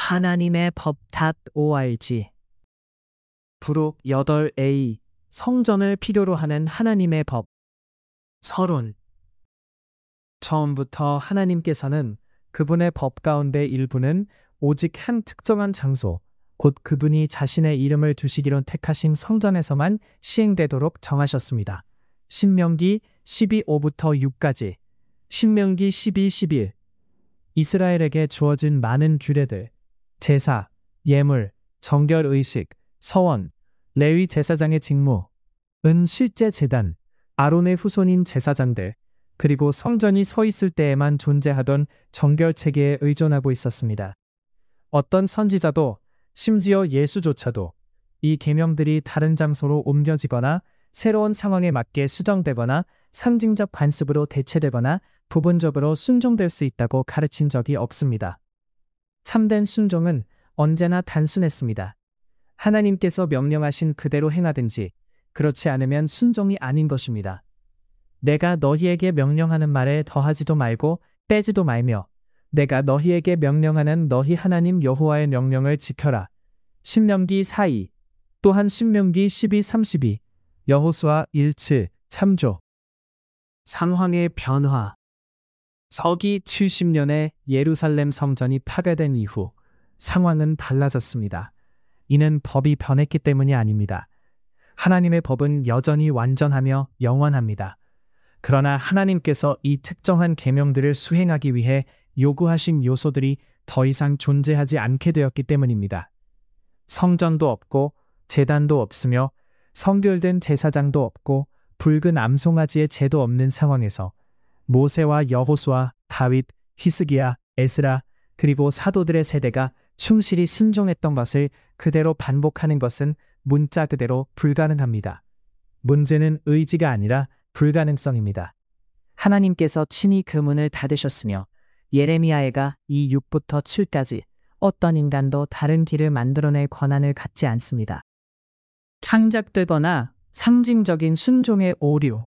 하나님의 법 .org 부록 8a 성전을 필요로 하는 하나님의 법 서론 처음부터 하나님께서는 그분의 법 가운데 일부는 오직 한 특정한 장소, 곧 그분이 자신의 이름을 두시기로 택하신 성전에서만 시행되도록 정하셨습니다. 신명기 12:5부터 6까지, 신명기 12:11 이스라엘에게 주어진 많은 규례들, 제사, 예물, 정결의식, 서원, 레위 제사장의 직무은 실제 제단, 아론의 후손인 제사장들, 그리고 성전이 서 있을 때에만 존재하던 정결체계에 의존하고 있었습니다. 어떤 선지자도 심지어 예수조차도 이 계명들이 다른 장소로 옮겨지거나 새로운 상황에 맞게 수정되거나 상징적 관습으로 대체되거나 부분적으로 순종될 수 있다고 가르친 적이 없습니다. 참된 순종은 언제나 단순했습니다. 하나님께서 명령하신 그대로 행하든지 그렇지 않으면 순종이 아닌 것입니다. 내가 너희에게 명령하는 말에 더하지도 말고 빼지도 말며 내가 너희에게 명령하는 너희 하나님 여호와의 명령을 지켜라. 신명기 4:2 또한 신명기 12:32 여호수아 1:7 참조 상황의 변화 서기 70년에 예루살렘 성전이 파괴된 이후 상황은 달라졌습니다. 이는 법이 변했기 때문이 아닙니다. 하나님의 법은 여전히 완전하며 영원합니다. 그러나 하나님께서 이 특정한 계명들을 수행하기 위해 요구하신 요소들이 더 이상 존재하지 않게 되었기 때문입니다. 성전도 없고 제단도 없으며 성결된 제사장도 없고 붉은 암송아지의 제도 없는 상황에서 모세와 여호수아, 다윗, 히스기야, 에스라 그리고 사도들의 세대가 충실히 순종했던 것을 그대로 반복하는 것은 문자 그대로 불가능합니다. 문제는 의지가 아니라 불가능성입니다. 하나님께서 친히 그 문을 닫으셨으며 예레미야가 2:6부터 7까지 어떤 인간도 다른 길을 만들어낼 권한을 갖지 않습니다. 창작되거나 상징적인 순종의 오류.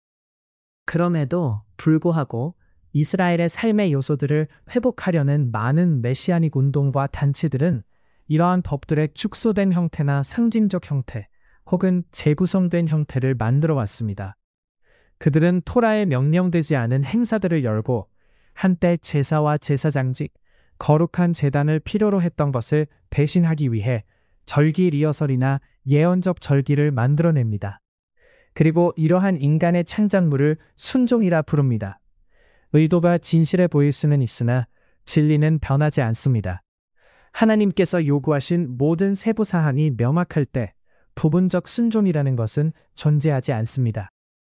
그럼에도 불구하고 이스라엘의 삶의 요소들을 회복하려는 많은 메시아닉 운동과 단체들은 이러한 법들의 축소된 형태나 상징적 형태 혹은 재구성된 형태를 만들어 왔습니다. 그들은 토라에 명령되지 않은 행사들을 열고 한때 제사와 제사장직, 거룩한 제단을 필요로 했던 것을 배신하기 위해 절기 리허설이나 예언적 절기를 만들어냅니다. 그리고 이러한 인간의 창작물을 순종이라 부릅니다. 의도가 진실해 보일 수는 있으나 진리는 변하지 않습니다. 하나님께서 요구하신 모든 세부 사항이 명확할 때 부분적 순종이라는 것은 존재하지 않습니다.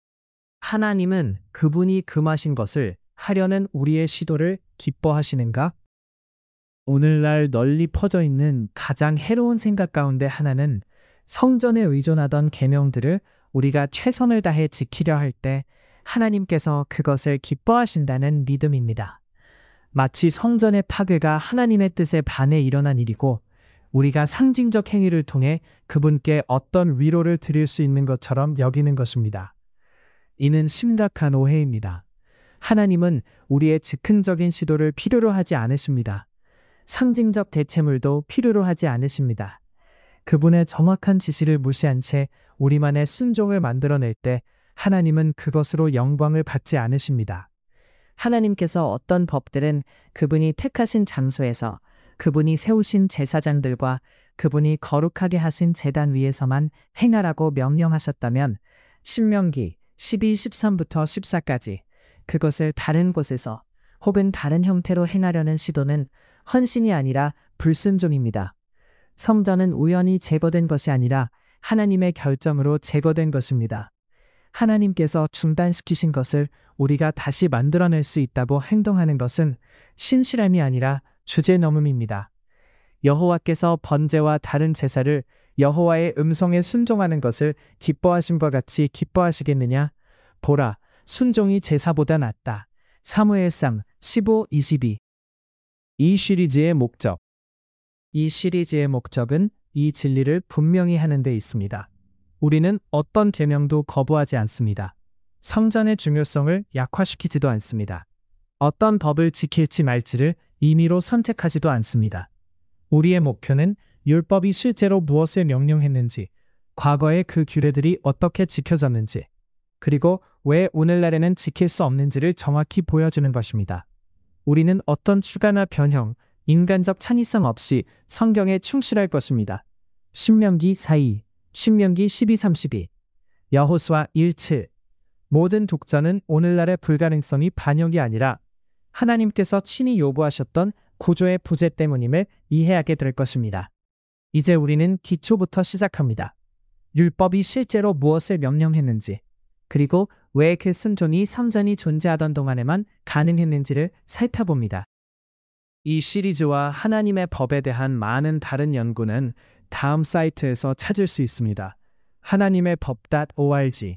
하나님은 그분이 금하신 것을 하려는 우리의 시도를 기뻐하시는가? 오늘날 널리 퍼져 있는 가장 해로운 생각 가운데 하나는 성전에 의존하던 계명들을 우리가 최선을 다해 지키려 할 때 하나님께서 그것을 기뻐하신다는 믿음입니다. 마치 성전의 파괴가 하나님의 뜻에 반해 일어난 일이고 우리가 상징적 행위를 통해 그분께 어떤 위로를 드릴 수 있는 것처럼 여기는 것입니다. 이는 심각한 오해입니다. 하나님은 우리의 즉흥적인 시도를 필요로 하지 않으십니다. 상징적 대체물도 필요로 하지 않으십니다. 그분의 정확한 지시를 무시한 채 우리만의 순종을 만들어낼 때 하나님은 그것으로 영광을 받지 않으십니다. 하나님께서 어떤 법들은 그분이 택하신 장소에서 그분이 세우신 제사장들과 그분이 거룩하게 하신 제단 위에서만 행하라고 명령하셨다면 신명기 12:13부터 14까지 그것을 다른 곳에서 혹은 다른 형태로 행하려는 시도는 헌신이 아니라 불순종입니다. 성전은 우연히 제거된 것이 아니라 하나님의 결정으로 제거된 것입니다. 하나님께서 중단시키신 것을 우리가 다시 만들어낼 수 있다고 행동하는 것은 신실함이 아니라 주제넘음입니다. 여호와께서 번제와 다른 제사를 여호와의 음성에 순종하는 것을 기뻐하심과 같이 기뻐하시겠느냐? 보라, 순종이 제사보다 낫다. 사무엘상 15:22 이 시리즈의 목적. 이 시리즈의 목적은 이 진리를 분명히 하는 데 있습니다. 우리는 어떤 계명도 거부하지 않습니다. 성전의 중요성을 약화시키지도 않습니다. 어떤 법을 지킬지 말지를 임의로 선택하지도 않습니다. 우리의 목표는 율법이 실제로 무엇을 명령했는지, 과거에 그 규례들이 어떻게 지켜졌는지, 그리고 왜 오늘날에는 지킬 수 없는지를 정확히 보여주는 것입니다. 우리는 어떤 추가나 변형, 인간적 창의성 없이 성경에 충실할 것입니다. 신명기 4:2, 신명기 12:32, 여호수아 1:7. 모든 독자는 오늘날의 불가능성이 반영이 아니라 하나님께서 친히 요구하셨던 구조의 부재 때문임을 이해하게 될 것입니다. 이제 우리는 기초부터 시작합니다. 율법이 실제로 무엇을 명령했는지, 그리고 왜 그 순종이 성전이 존재하던 동안에만 가능했는지를 살펴봅니다. 이 시리즈와 하나님의 법에 대한 많은 다른 연구는 다음 사이트에서 찾을 수 있습니다. 하나님의 법.org